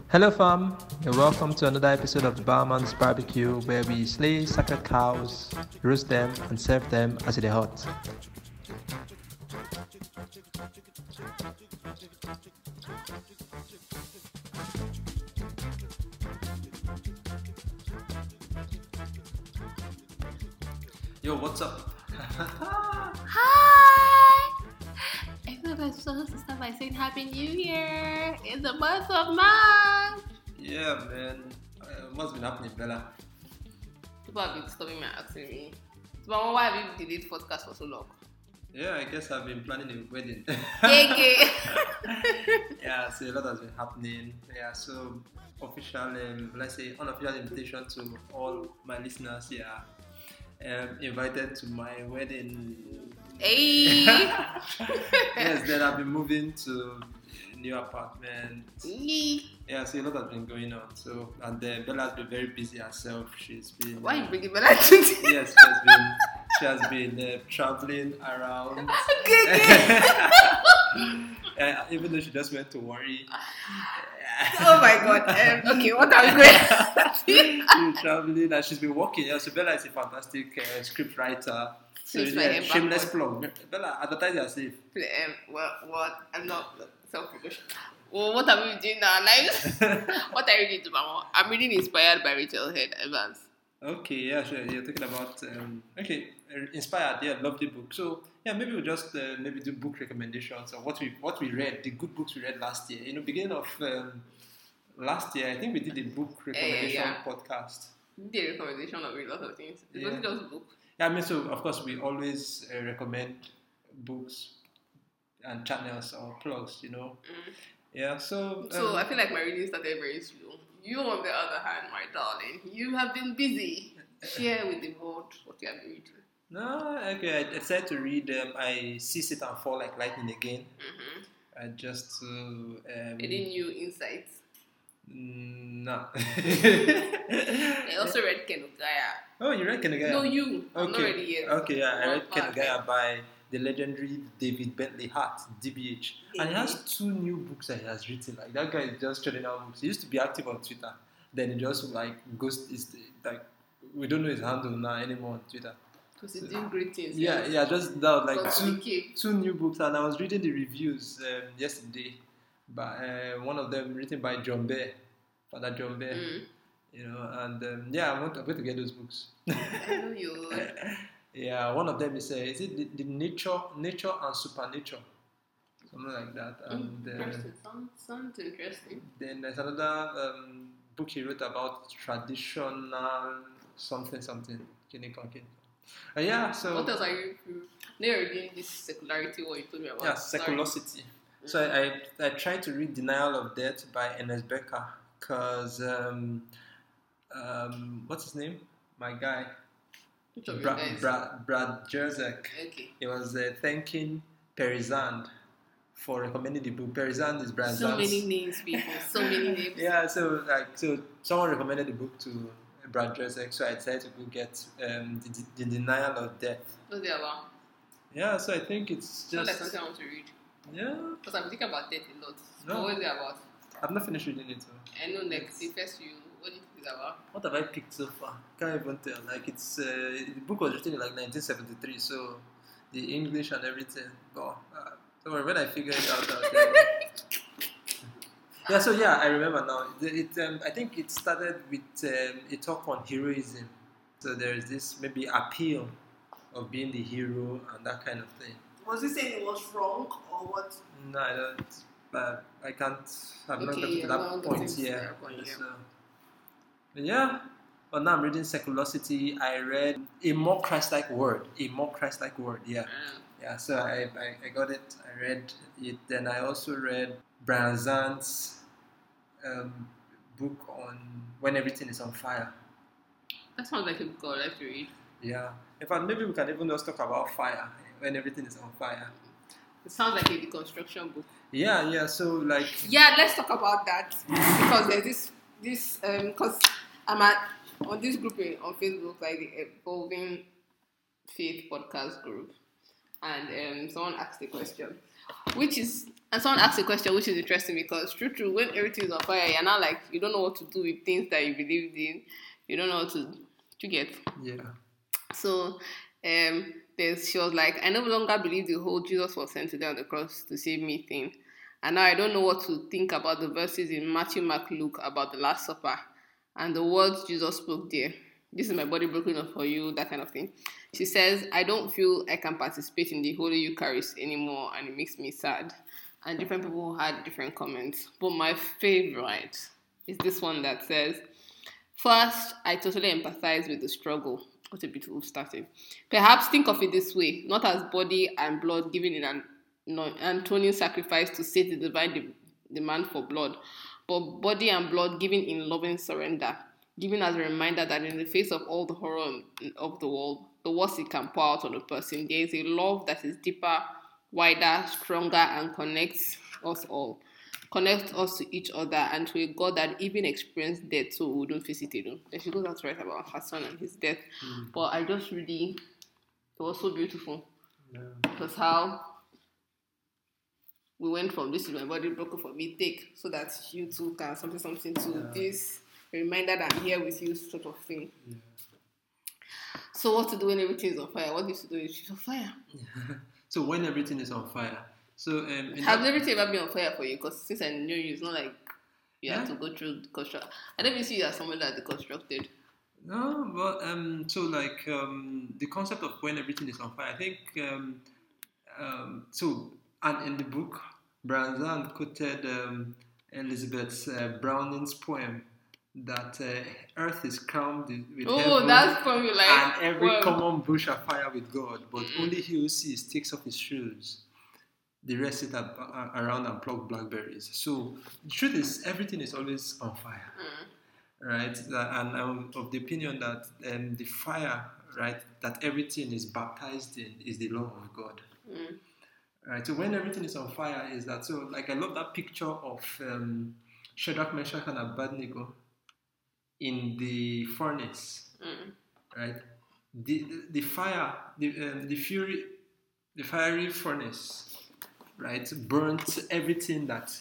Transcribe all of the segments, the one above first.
Hello, fam, and welcome to another episode of the Barman's Barbecue, where we slay sacred cows, roast them, and serve them as they hot. Yo, what's up? Hi! I feel like I'm supposed to start by saying Happy New Year! It's the month of March! Yeah, man. What's been happening, Bella? People have been stopping me and asking me, Mama, why have you delayed podcast for so long? Yeah, I guess I've been planning a wedding. Gay. Yeah, so a lot has been happening. Yeah, so official, let's say unofficial invitation to all my listeners here. Invited to my wedding. Hey! Yes, then I've been moving to a new apartment. Yee. Yeah, so a lot has been going on. So and Bella's been very busy herself. She's been Why are you bringing Bella to this? yes, she has been traveling around. Gay. Even though she just went to worry. Oh my god. Okay, what are we going She's traveling and she's been working. Yeah, so Bella is a fantastic script writer. So Please, my yeah, name shameless backward. plug. Bella, advertise yourself. What? I'm not self-promotion. Well, what are we doing now? Like, what are you reading, Mama? I'm reading Inspired by Rachel Head Evans. Okay, yeah, sure. You're talking about inspired. Yeah, lovely book. So yeah, maybe we'll just maybe do book recommendations or what we read, the good books we read last year. Beginning of last year, I think we did a book recommendation podcast. The recommendation of a lot of things. It Yeah. wasn't just book. Yeah, I mean, so of course we always recommend books and channels or plugs. Yeah, so So I feel like my reading started very slow. You, on the other hand, my darling, you have been busy. Share with the world what you have been reading. no, okay. I decided to read. I See Satan Fall Like Lightning again. Just to Any new insights? no. I also read Kenogaya. Oh, you read Kenogaya? No, you. I'm not Okay. ready yet. Okay, yeah, I read One part. Kenogaya by the legendary David Bentley Hart, DBH. And he has 2 new books that he has written. Like, that guy is just churning out books. He used to be active on Twitter. Then he just, like, we don't know his handle now anymore on Twitter. Because he's doing great things. Yeah, just that, like, Because two, we keep. 2 new books. And I was reading the reviews yesterday. By one of them written by John Bear, Father John Bear. And I'm going to get those books. I know you. Yeah, one of them is it the nature and supernatuture, something like that. And Interesting. Sounds interesting. then there's another book he wrote about traditional something. Yeah, so What else are you? They're reading this secularity. What you told me about? yeah, Sorry. seculosity. So I tried to read Denial of Death by Ernest Becker because what's his name? My guy. Which of you guys? Brad Jerzak. Okay. He was thanking Perizand for recommending the book. Perizand is Brad So Zand's- many names, people. So many names. Yeah, so someone recommended the book to Brad Jerzak, so I decided to go get the Denial of Death. What's it about? Yeah, so I think it's Sounds like just something I want to read. yeah. Because I'm thinking about death a lot. No. What is it about? I've not finished reading it. So. I know next. The first few. What do you think it's about? What have I picked so far? Can't even tell. Like it's the book was written in like 1973, so the English and everything. But don't worry, when I figure it out, I'll tell you. Yeah, so yeah, I remember now. I think it started with a talk on heroism. So there is this maybe appeal of being the hero and that kind of thing. Was he saying it was wrong or what? No, I don't. But I can't. I've not Okay, gotten to you're that not point getting to yet. that point, yeah. So, but yeah. But now I'm reading Seculosity. I read A More Christ-Like Word. A More Christ-Like Word. Yeah. Yeah. So I got it. I read it. Then I also read Brian Zant's book on When Everything Is on Fire. That sounds like a book I'd like to read. Yeah. In fact, maybe we can even just talk about fire. When Everything Is on Fire. It sounds like a deconstruction book. Yeah. So like. Yeah, let's talk about that because there's this because I'm on this group on Facebook, like the Evolving Faith Podcast group, and someone asked a question, which is And someone asked a question which is interesting because true, when everything is on fire, you're now like you don't know what to do with things that you believed in. You don't know what to get. Yeah. So she was like, I no longer believe the whole Jesus was sent to die on the cross to save me thing. And now I don't know what to think about the verses in Matthew, Mark, Luke about the Last Supper and the words Jesus spoke there. This is my body broken up for you, that kind of thing. She says, I don't feel I can participate in the Holy Eucharist anymore, and it makes me sad. And different people had different comments. But my favorite is this one that says, first, I totally empathize with the struggle. What a beautiful starting. Perhaps think of it this way, not as body and blood given in an atoning sacrifice to sate the divine demand for blood, but body and blood given in loving surrender, given as a reminder that in the face of all the horror of the world, the worst it can pour out on a person, there is a love that is deeper, wider, stronger, and connects us all. Connects us to each other and to a God that even experienced death, so we don't face it alone. And she goes on to write about her son and his death. But I just really, it was so beautiful. Yeah. Because how we went from this is my body broken for me, take so that you too can something to this reminder that I'm here with you sort of thing. Yeah. So what to do when everything is on fire? What used to do is she's on fire. So when everything is on fire. So has everything ever been on fire for you? Because since I know you, it's not like you have to go through the construct. I don't even see you as someone that deconstructed. No, but so like the concept of when everything is on fire. I think so. And in the book, Branzan quoted Elizabeth Browning's poem that earth is crowned with heaven, that's probably like, and every common bush afire with God, but only he who sees takes off his shoes. The rest sit around and pluck blackberries. So the truth is, everything is always on fire, right? And I'm of the opinion that the fire, right, that everything is baptized in is the love of God. Right, so when everything is on fire, is that so? Like I love that picture of Shadrach, Meshach, and Abednego in the furnace, right? The fire, the fiery furnace, right, burnt everything that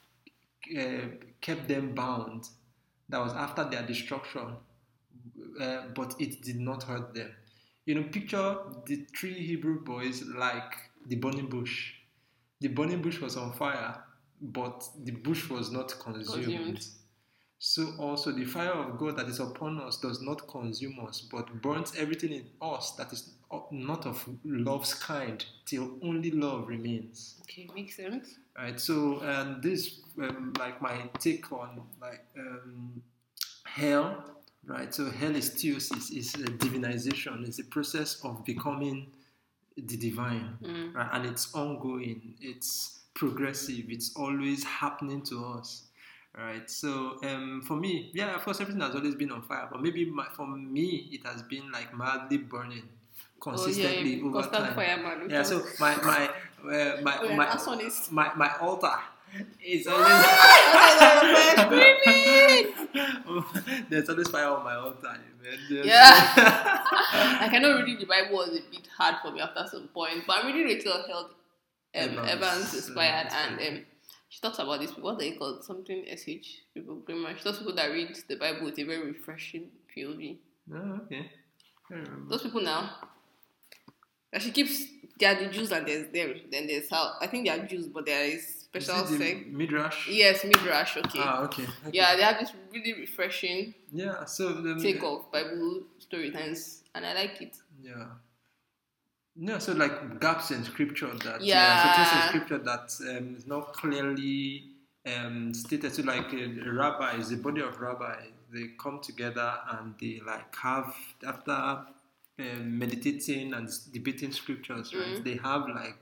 kept them bound. That was after their destruction, but it did not hurt them. You know, picture the 3 Hebrew boys like the burning bush. The burning bush was on fire, but the bush was not consumed. So also the fire of God that is upon us does not consume us, but burns everything in us that is not of love's kind, till only love remains. Okay, makes sense. Right. So this like my take on like hell. Right, so hell is theosis, is a divinization, it's a process of becoming the divine, right? And it's ongoing, it's progressive, it's always happening to us, right? So for me, yeah, of course, everything has always been on fire, but maybe for me, it has been like mildly burning consistently over time. Fire, man. Yeah, so my altar. It's always there's always fire on my altar, man. Yeah. Like I know reading the Bible was a bit hard for me after some point, but I'm reading Rachel Held Evans inspired, and she talks about this. What they call something SH people pretty much. Those people that read the Bible with a very refreshing POV. Oh, okay. Those people now. And she keeps there are the Jews and there's them. Then there's how I think they are Jews, but there is special sect. Midrash? Yes, Midrash, okay. Okay. Yeah, they have this really refreshing take of Bible story times, and I like it. Yeah. No, so like gaps in scripture that so things in scripture that is not clearly stated. So like rabbis, the body of rabbis, they come together and they like have after meditating and debating scriptures, right? They have like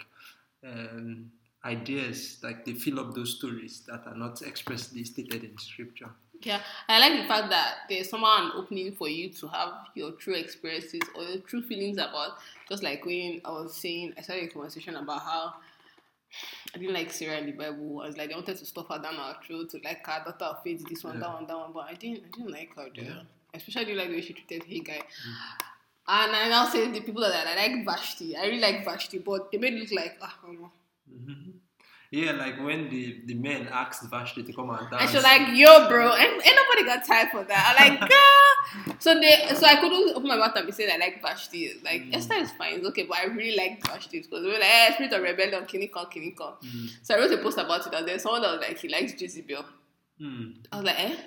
ideas, like they fill up those stories that are not expressly stated in scripture. Yeah, I like the fact that there's somehow an opening for you to have your true experiences or your true feelings about, just like when I was saying, I started a conversation about how I didn't like Sarah in the Bible. I was like, they wanted to stuff her down our throat to like her daughter of faith, this one, that one, but I didn't like her there. Yeah. Especially I didn't like the way she treated Haggai. And I now say the people that I like Vashti. I really like Vashti, but they made it look like, Yeah, like when the men asked Vashti to come and And dance. she was like, yo, bro, ain't nobody got time for that. I'm like, girl. So I couldn't open my mouth and be saying I like Vashti. Like, Esther is fine, it's okay, but I really like Vashti because we were like, hey, spirit of rebellion, kinikon, kinikon. So I wrote a post about it, and then someone that was like, he likes Jezebel. I was like, eh?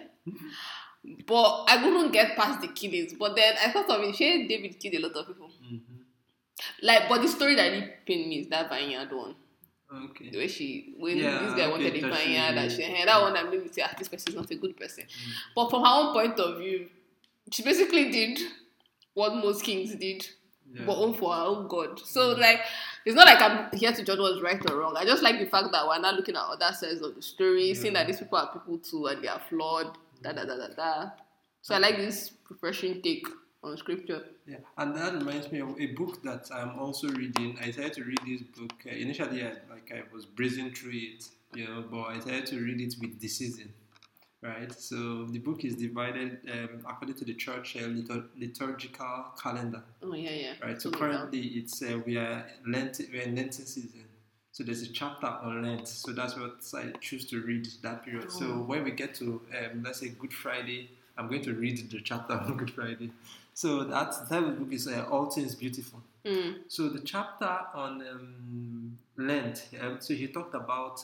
But I couldn't get past the killings. But then I thought of it, David killed a lot of people. Like, but the story that really pained me is that vineyard one. Okay. The way when this guy wanted a vineyard, that one that made me say, this person is not a good person. But from her own point of view, she basically did what most kings did, but own for her own God. So, like, it's not like I'm here to judge what's right or wrong. I just like the fact that we're not looking at other sides of the story, seeing that these people are people too and they are flawed, So, I like this refreshing take on scripture. Yeah, and that reminds me of a book that I'm also reading. I started to read this book. Initially, I was breezing through it, but I started to read it with the season, right? So the book is divided according to the church liturgical calendar. Oh, yeah. Right. So currently, it's we're in Lenten season. So there's a chapter on Lent. So that's what I choose to read that period. Oh. So when we get to let's say Good Friday, I'm going to read the chapter on Good Friday. So that type of book is All Things Beautiful. So the chapter on Lent, so he talked about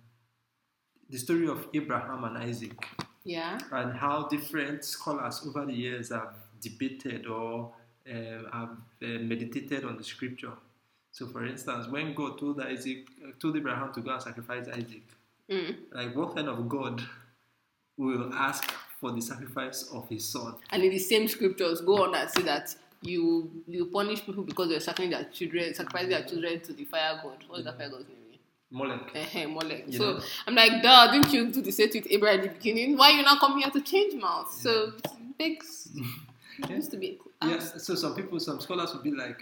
the story of Abraham and Isaac. Yeah. And how different scholars over the years have debated or have meditated on the scripture. So for instance, when God told Abraham to go and sacrifice Isaac, like what kind of God will ask for the sacrifice of his son? And in the same scriptures, go on and say that you punish people because they're sacrificing their children to the fire god. What is that fire god's name? Molech. So I'm like, duh, didn't you do the same with Abraham at the beginning? Why are you not coming here to change mouths? So it used to be. Yes. So some scholars would be like,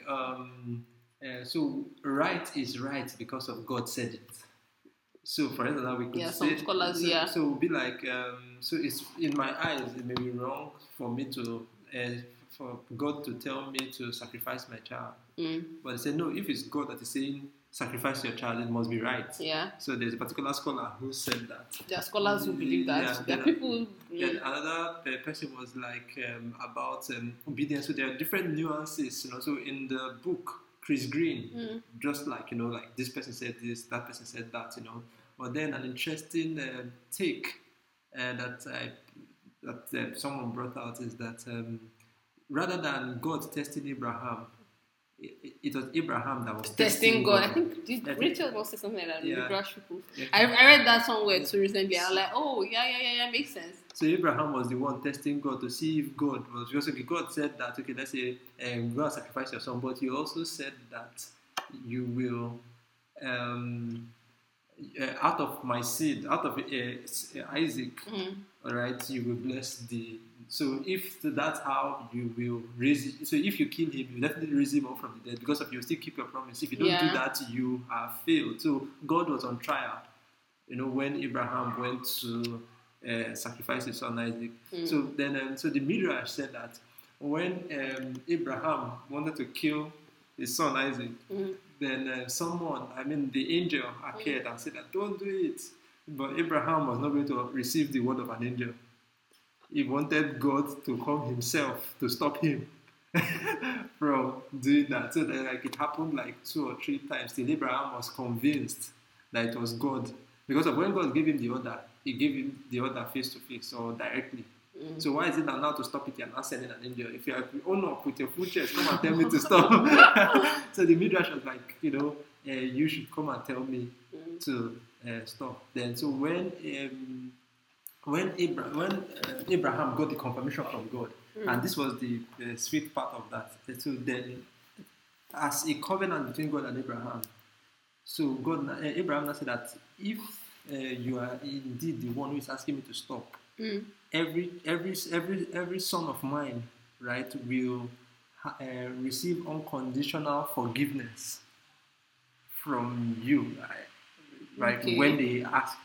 so right is right because of God said it. So for instance, we could say, some scholars, so it would be like, so it's in my eyes, it may be wrong for me to, for God to tell me to sacrifice my child. But they say, no, if it's God that is saying sacrifice your child, it must be right. Yeah. So there's a particular scholar who said that. There are scholars who believe that. Yeah, there are people. Then another person was like about obedience. So there are different nuances, So in the book, Chris Green, just like like this person said this, that person said that, But then an interesting take that someone brought out is that rather than God testing Abraham, it was Abraham that was testing God. I think Rachel was saying something like that. Yeah. I read that somewhere too recently. I'm like, oh yeah, makes sense. So Abraham was the one testing God to see if God was, because God said that, okay, let's say go and sacrifice your son, but he also said that you will out of my seed, out of Isaac, all right, you will bless the. So if that's how you will raise it, so if you kill him, you definitely raise him up from the dead because you still keep your promise. If you don't do that, you have failed. So God was on trial, when Abraham went to sacrifice his son Isaac. So then, so the Midrash said that when Abraham wanted to kill his son Isaac, then the angel appeared and said that don't do it. But Abraham was not going to receive the word of an angel. He wanted God to come himself to stop him from doing that. So then, it happened like 2 or 3 times till Abraham was convinced that it was God. Because of when God gave him the order, he gave him the order face to face or directly. So why is it now to stop it? You're not sending an angel. If you own up with your full chest, come and tell me to stop. So the Midrash was like, you should come and tell me to stop. Then so when Abraham got the confirmation from God, and this was the sweet part of that. So then, as a covenant between God and Abraham, so Abraham said that if you are indeed the one who is asking me to stop, every son of mine, right, will receive unconditional forgiveness from you, right? Okay. When they ask.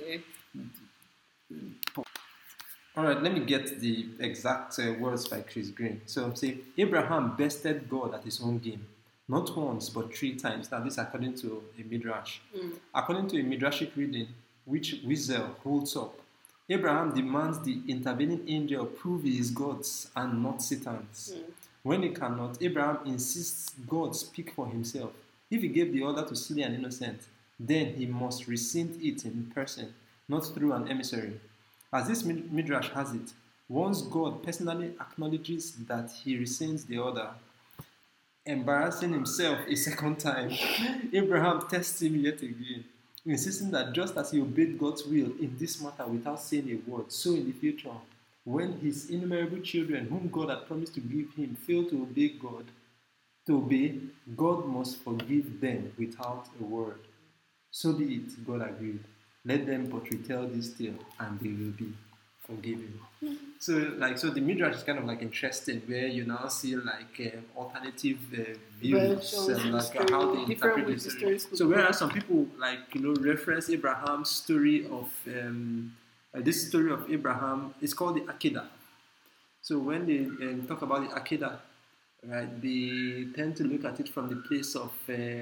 All right, let me get the exact words by Chris Green. So say Abraham bested God at his own game. not once but 3 times. Now, this according to a midrash. Mm. According to a midrashic reading, which Wiesel holds up, Abraham demands the intervening angel prove he is God's and not Satan's. When he cannot, Abraham insists God speak for himself. If he gave the order to slay an innocent, then he must rescind it in person, not through an emissary. As this midrash has it, once God personally acknowledges that he rescinds the order, embarrassing himself a second time, Abraham tests him yet again, insisting that just as he obeyed God's will in this matter without saying a word, so in the future, when his innumerable children, whom God had promised to give him, fail to obey, God must forgive them without a word. So be it, God agreed. Let them but retell this tale, and they will be forgiven. So the midrash is kind of like interesting, where you now see like alternative views and like how they interpret the story. So whereas some people reference Abraham's story of this story of Abraham, it's called the Akedah. So when they talk about the Akedah, right, they tend to look at it from the place of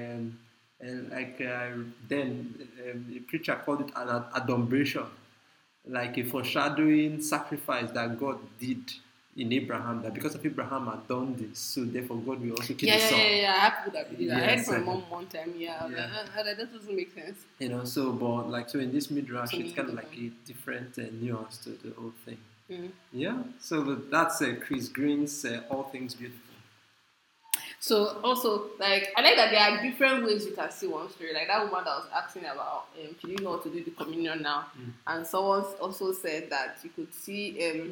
the preacher called it an adumbration, like a foreshadowing sacrifice that God did in Abraham, that because of Abraham had done this, so therefore God will also kill his son. Yeah, I have people that believe that. I heard from my mom one time, that doesn't make sense. So in this midrash, it's kind of like a different nuance to the whole thing. Yeah, so that's Chris Green's All Things Beautiful. So also, I like that there are different ways you can see one story. Like that woman that was asking about, she didn't know how to do the communion now, and someone also said that you could see.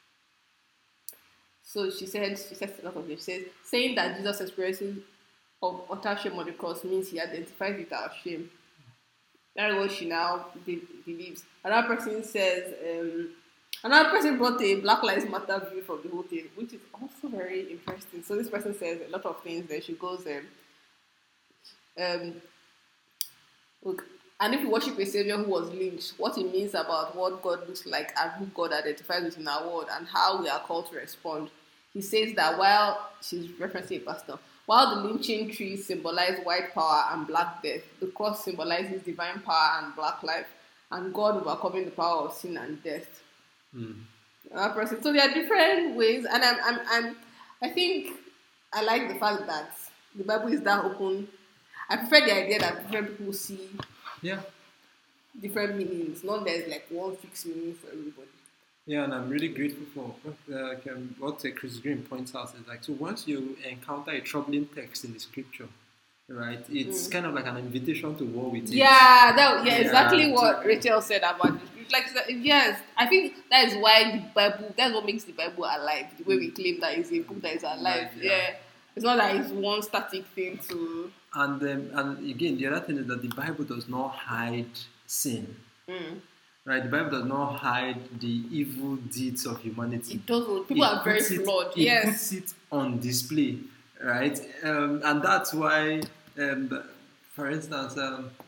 So she said a lot of things. She says saying that Jesus' experiences of utter shame on the cross means he identifies with our shame. That is what she now believes. Another person says. Another person brought a Black Lives Matter view from the whole thing, which is also very interesting. So this person says a lot of things. Then she goes, look, and if you worship a savior who was lynched, what it means about what God looks like and who God identifies with in our world and how we are called to respond. He says that while she's referencing a pastor, while the lynching tree symbolizes white power and black death, the cross symbolizes divine power and black life, and God overcoming the power of sin and death. Person. So there are different ways, and I think I like the fact that the Bible is that open. I prefer the idea that different people see different meanings, not there's like one fixed meaning for everybody. Yeah, and I'm really grateful for what Chris Green points out is like, so once you encounter a troubling text in the scripture, right, it's kind of like an invitation to war with it. Exactly what Rachel said about this. Like, yes, I think that is why the Bible, that's what makes the Bible alive, the way we claim that it's a book that is alive. It's not like it's one static thing to... And again, the other thing is that the Bible does not hide sin. Right, the Bible does not hide the evil deeds of humanity. It doesn't. People are very flawed. It puts it on display, right? And that's why, for instance,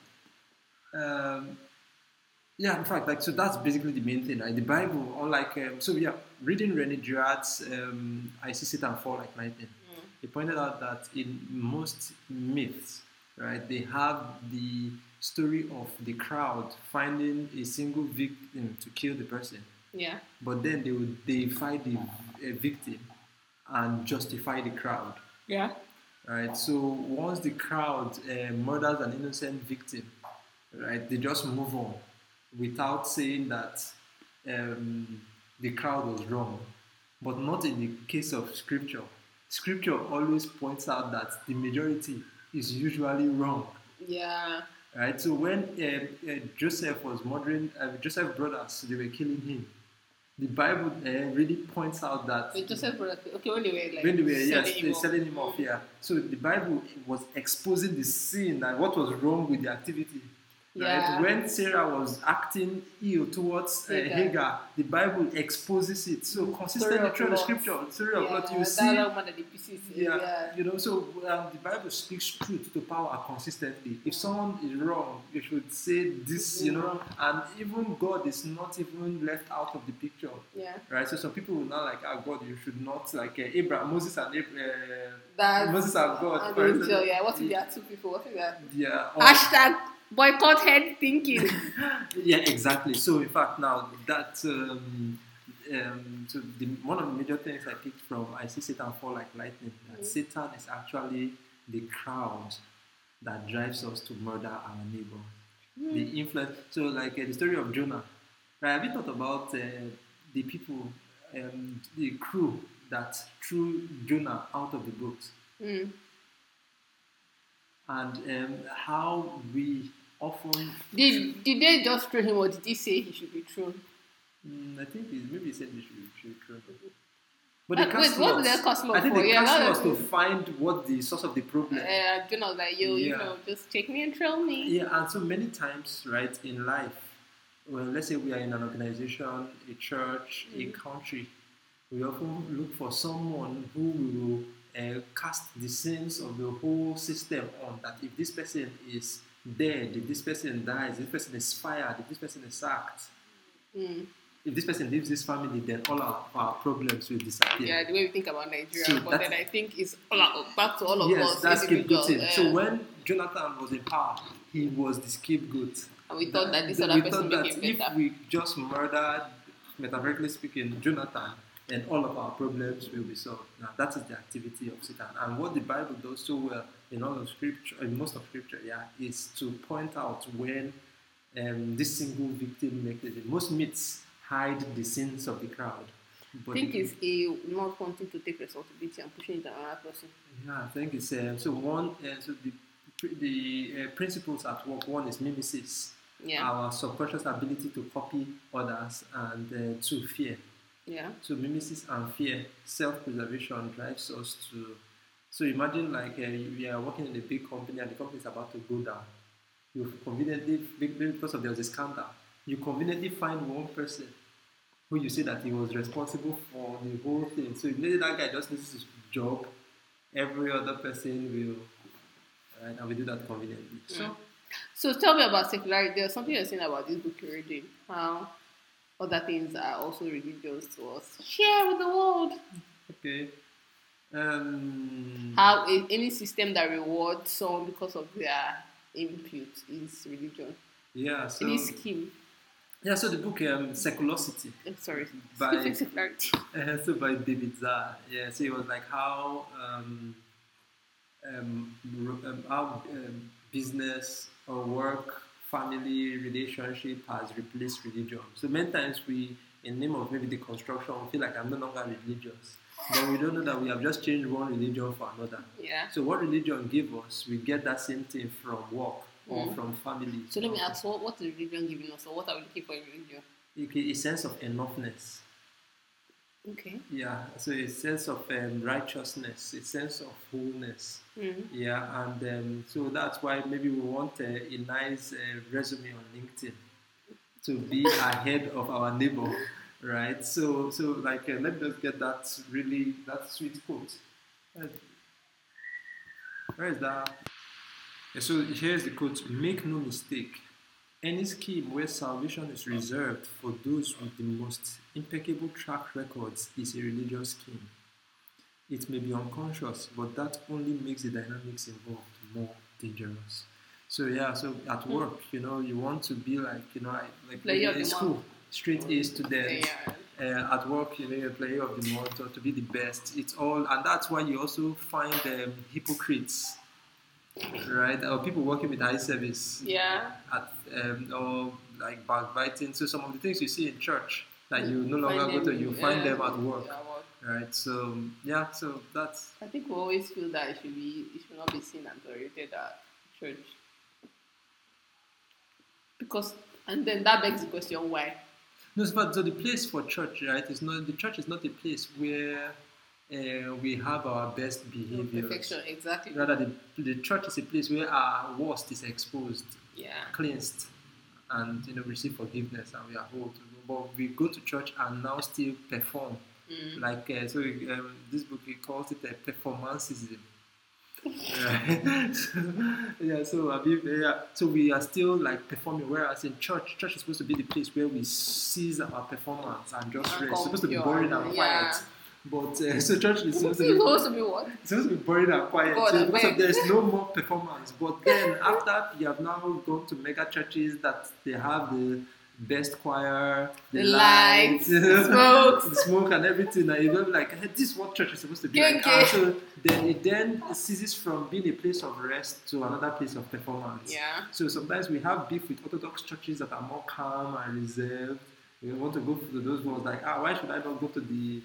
in fact, so that's basically the main thing, right? The Bible, unlike, reading René Girard's I See Satan Fall Like Lightning, he pointed out that in most myths, right, they have the story of the crowd finding a single victim to kill the person. Yeah. But then they would deify the victim and justify the crowd. Yeah. Right. So once the crowd murders an innocent victim, right, they just move on without saying that the crowd was wrong. But not in the case of Scripture. Scripture always points out that the majority is usually wrong. Yeah. Right. So when Joseph was murdering Joseph's brothers, they were killing him. The Bible really points out that Joseph's brothers, when they were selling him off. Yeah. So the Bible was exposing the sin and what was wrong with the activity. Yeah. When Sarah was acting ill towards Hagar, the Bible exposes it. So consistently through the scripture, story of Lot, you see. So the Bible speaks truth to power consistently. If someone is wrong, you should say this, and even God is not even left out of the picture. Yeah. Right. So some people will not like, God, you should not like Abraham, Moses and Moses and God. Yeah. What if there are two people? What if there are... Yeah. Hashtag boycott head thinking. Yeah, exactly. So in fact now that so one of the major things I picked from I see Satan fall like lightning. That Satan is actually the crowd that drives us to murder our neighbor. The influence. So like the story of Jonah. Right? Have you thought about the people, the crew that threw Jonah out of the boat? And how we often... Did they just throw him, or did he say he should be thrown? I think maybe he said he should be thrown. But what did they cast I think they cast us to find what the source of the problem. Jonah was like, just take me and throw me. Yeah, and so many times, right, in life, well, let's say we are in an organization, a church, a country, we often look for someone who will cast the sins of the whole system on, that if this person is dead, if this person dies, if this person is fired, if this person is sacked, if this person leaves this family, then all our problems will disappear. Yeah, the way we think about Nigeria, but then I think it's back to all of us. Yes, that's scapegoating. So when Jonathan was in power, he was the scapegoat. And we thought that this other person became better. If we just murdered, metaphorically speaking, Jonathan, and all of our problems will be solved. Now, that is the activity of Satan. And what the Bible does so well in all of Scripture, in most of Scripture, is to point out when this single victim makes it. Most myths hide the sins of the crowd. But I think it's a not wanting to take responsibility and pushing it on another person. Yeah, I think it's the principles at work. One is mimesis, our subconscious ability to copy others, and two, fear. Yeah. So mimesis and fear, self-preservation drives us to. So imagine like we are working in a big company and the company is about to go down. You conveniently, because of there was a scandal, you conveniently find one person who you say that he was responsible for the whole thing. So maybe that guy just loses his job, every other person will, and we do that conveniently. So tell me about secularity. There's something you're saying about this book you're reading. How other things are also religious to us. Share with the world. Okay. How any system that rewards someone because of their input is religion. Yeah. So any scheme. Yeah. So the book Seculosity. By secularity. So by David Zah. Yeah. So it was like how business or work, family, relationship has replaced religion. So many times we, in the name of maybe the construction, feel like I'm no longer religious. But we don't know that we have just changed one religion for another. Yeah. So what religion gives us, we get that same thing from work or from family. So let me ask, what is religion giving us, or what are we looking for in religion? A sense of enoughness. Okay. Yeah, so a sense of righteousness, a sense of wholeness. Yeah, and so that's why maybe we want a nice resume on LinkedIn to be ahead of our neighbor, right? So like let me just get that sweet quote. Where is that? Yeah, so here's the quote: "Make no mistake. Any scheme where salvation is reserved for those with the most impeccable track records is a religious scheme. It may be unconscious, but that only makes the dynamics involved more dangerous." So at work, you want to be like, like in school, straight A student. At work, you're a player of the month or to be the best. It's all, and that's why you also find hypocrites. Right, or people working with high service, or like backbiting. So some of the things you see in church that you no longer go to, you find them at work. Right. So so that's. I think we always feel that it should not be seen and tolerated at church, and then that begs the question why. No, but so the place for church, right, the church is not a place where we have our best behavior. Perfection, exactly. Rather, the church is a place where our worst is exposed, cleansed, and receive forgiveness, and we are whole. But we go to church and now still perform. This book, it calls it a performancism. So we are still like performing, whereas in church is supposed to be the place where we cease our performance and just rest. It's supposed to be boring and quiet. But so church is supposed to be what? It's supposed to be boring and quiet. So there's no more performance. But then after you have now gone to mega churches that they have the best choir, the lights, the smoke and everything, and you're like, hey, this is what church is supposed to be like. So then it ceases from being a place of rest to another place of performance. So sometimes we have beef with Orthodox churches that are more calm and reserved. We want to go to those ones like, why should I not go to the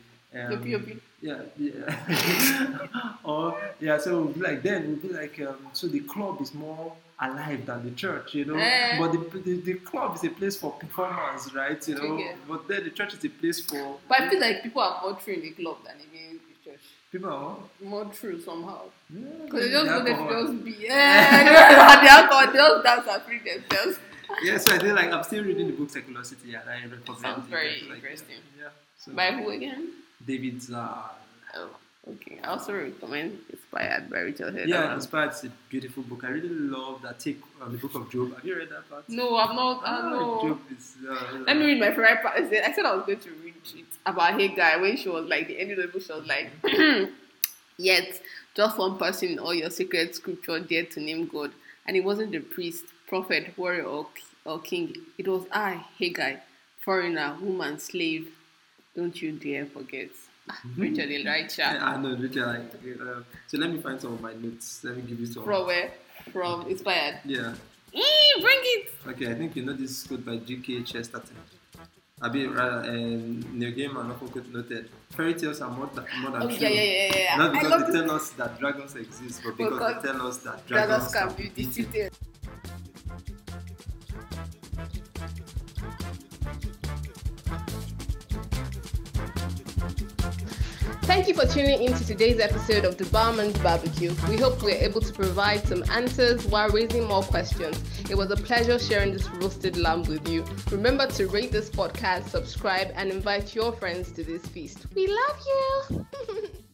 so we'll be like, so the club is more alive than the church, but the club is a place for performance, right? But then the church is a place for. But I feel like people are more true in the club than in the church. People are more true somehow. Because they just go there to just be the alcohol, they just dance and free themselves. So I feel like I'm still reading the book Seculosity, and I recommend it. Sounds very interesting. So by who again? David Zahl. Oh, okay. I also recommend Inspired by Richard Hader. Yeah, Inspired is a beautiful book. I really love that take on the book of Job. Have you read that part? No, I've not. Job is. Let me read my favorite part. I said I was going to read it about Hagar when she was like, the end of the book, she was like, yet just one person in all your sacred scripture dared to name God. And it wasn't the priest, prophet, warrior, or king. It was I, Hagar, foreigner, woman, slave. Don't you dare forget. Richard, right? I know, Richard. So let me find some of my notes. Let me give you some. From where? From Inspired? Yeah. Bring it! Okay, I think you know this quote by G.K. Chesterton. Neil Gaiman often noted, fairy tales are more than true. Yeah. Not because they tell us that dragons exist, but because they tell us that dragons can be defeated. Thank you for tuning in to today's episode of The Barman's Barbecue. We hope we're able to provide some answers while raising more questions. It was a pleasure sharing this roasted lamb with you. Remember to rate this podcast, subscribe, and invite your friends to this feast. We love you!